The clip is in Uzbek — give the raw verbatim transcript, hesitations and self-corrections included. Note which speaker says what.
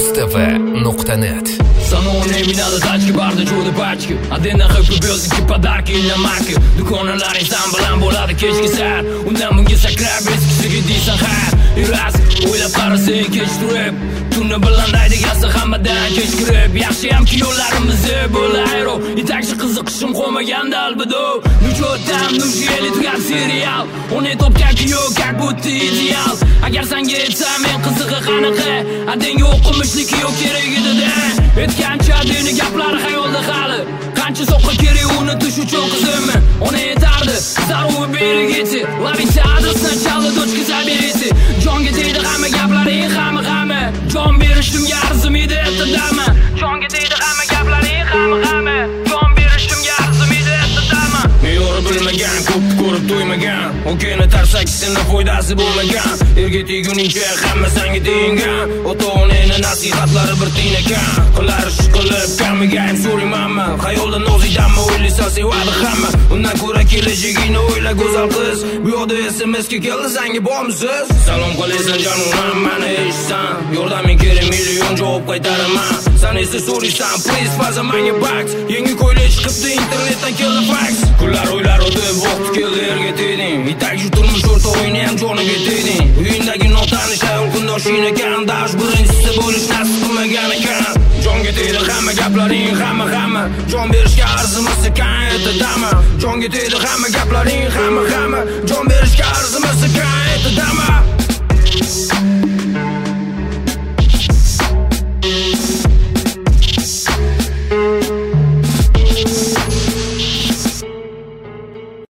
Speaker 1: mustv nuqta net.
Speaker 2: Саноне минада тачки, барда чуды пачки. Один хыпы белзики, подарки на марки. Дуконalari san bilan bo'ladi kechki sar. Undan bunga sakrab eskisiga deysan har. И раз o'ylab qarasang kech turib, tunni bilan daydigasi hammadan kechkirib. Yaxshiyamki yo'llarimizni bo'layro. Yetakchi qiziqishim qo'ymaganda albido. Nuchotam nusheli tugar serial. Uni topganki yo'q, как будто ideal. Agar senga aytsam men qizig'i qanaqa, adinga o'qimishligi yo'q kerak edi-da. Etgancha dini gaplari xayolda hali. Qancha so'qqa kerak uni tush uchun qizimmi? Ona yetardi, zarur berigiti. Lavisa adresni chaldi, dochka zabirisi. Jonga deydi hamma gaplaring, hamma hamma. Jon berishimga arzimidi etdami? Jonga deydi hamma gaplaring, hamma hamma. Jon berishimga arzimidi etdami? Me'yori bilmagan, ko'p ko'rib to'ymagan. O'keni tarsakisini foydasi bo'lmagan. Erga teguningcha hamma senga tengan. Ota-onangni nasihatlari bir tiyin ekan. Qilar ish qilib kamiga ham so'raymanmi? Xayolda nozidanmi o'ylaysan sevadi hamma. Undan ko'ra kelajagingni o'yla go'zal qiz. Bu yoqda S M S ga keldi senga bormisiz? Salom qilasan jonim, mani eshitsan. Yordaming kerak million javob qaytaraman. Sen esa so'raysan, please faza menga box. Yangi ko'ylak chiqibdi internetdan keldi fax. Kunlar o'ylar o'tib vaqt keldi erga tegding. Yetakchi turmush o'rtog'ingni ham joniga tegding. Uyingdagi notanish ayol kundoshing ekan. Dash birinchisi bo'lish nasib qilmagan ekan. Jonga tegdi hamma gaplaring, hamma hamma. Jon berishga arzimasi kan etdami? Jonga tegdi hamma gaplaring, hamma hamma. Jon berishga arzimasi kan etdami?